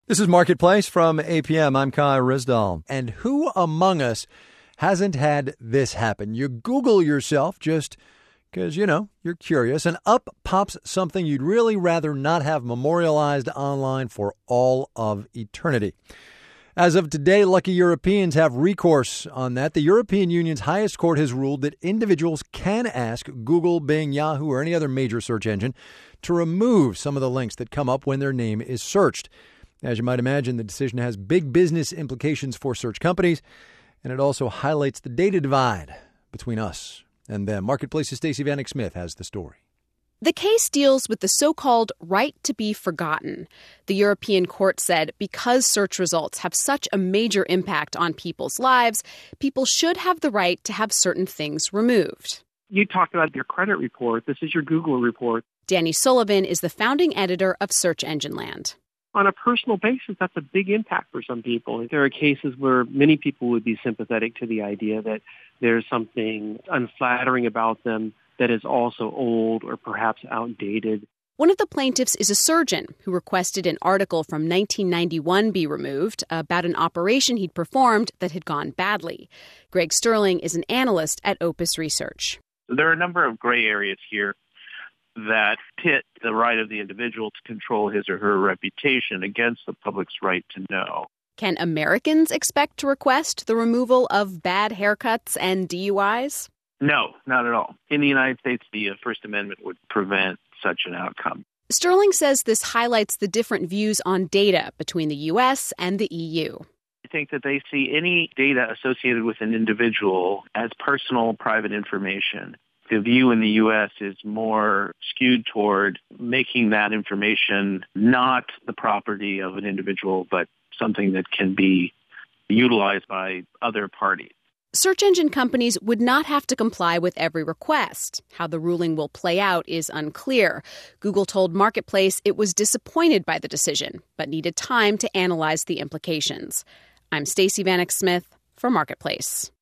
This is Marketplace from APM. I'm Kai Rizdal. And who among us hasn't had this happen? You Google yourself just because, you're curious, and up pops something you'd really rather not have memorialized online for all of eternity. As of today, lucky Europeans have recourse on that. The European Union's highest court has ruled that individuals can ask Google, Bing, Yahoo, or any other major search engine to remove some of the links that come up when their name is searched. As you might imagine, the decision has big business implications for search companies, and it also highlights the data divide between us and them. Marketplace's Stacey Vanek Smith has the story. The case deals with the so-called right to be forgotten. The European court said because search results have such a major impact on people's lives, people should have the right to have certain things removed. You talked about your credit report. This is your Google report. Danny Sullivan is the founding editor of Search Engine Land. On a personal basis, that's a big impact for some people. There are cases where many people would be sympathetic to the idea that there's something unflattering about them that is also old or perhaps outdated. One of the plaintiffs is a surgeon who requested an article from 1991 be removed about an operation he'd performed that had gone badly. Greg Sterling is an analyst at Opus Research. There are a number of gray areas here that pit the right of the individual to control his or her reputation against the public's right to know. Can Americans expect to request the removal of bad haircuts and DUIs? No, not at all. In the United States, the First Amendment would prevent such an outcome. Sterling says this highlights the different views on data between the U.S. and the EU. I think that they see any data associated with an individual as personal, private information. The view in the U.S. is more skewed toward making that information not the property of an individual, but something that can be utilized by other parties. Search engine companies would not have to comply with every request. How the ruling will play out is unclear. Google told Marketplace it was disappointed by the decision, but needed time to analyze the implications. I'm Stacey Vanek Smith for Marketplace.